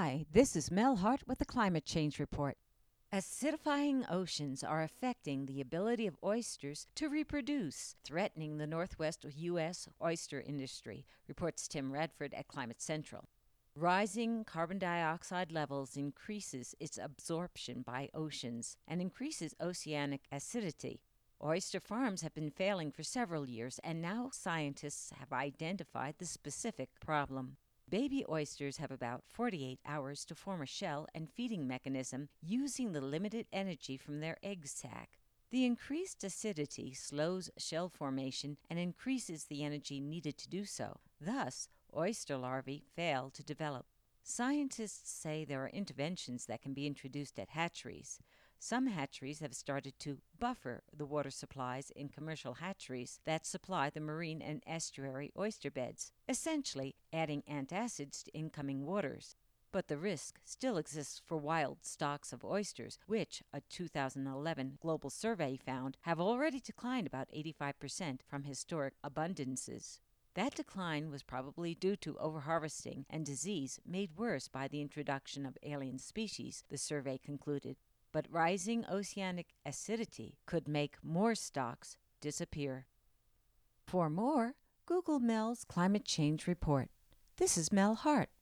Hi, this is Mel Hart with the Climate Change Report. Acidifying oceans are affecting the ability of oysters to reproduce, threatening the Northwest U.S. oyster industry, reports Tim Radford at Climate Central. Rising carbon dioxide levels increases its absorption by oceans and increases oceanic acidity. Oyster farms have been failing for several years, and now scientists have identified the specific problem. Baby oysters have about 48 hours to form a shell and feeding mechanism using the limited energy from their egg sac. The increased acidity slows shell formation and increases the energy needed to do so. Thus, oyster larvae fail to develop. Scientists say there are interventions that can be introduced at hatcheries. Some hatcheries have started to buffer the water supplies in commercial hatcheries that supply the marine and estuary oyster beds, essentially adding antacids to incoming waters. But the risk still exists for wild stocks of oysters, which a 2011 global survey found have already declined about 85% from historic abundances. That decline was probably due to overharvesting and disease made worse by the introduction of alien species, the survey concluded. But rising oceanic acidity could make more stocks disappear. For more, Google Mel's Climate Change Report. This is Mel Hart.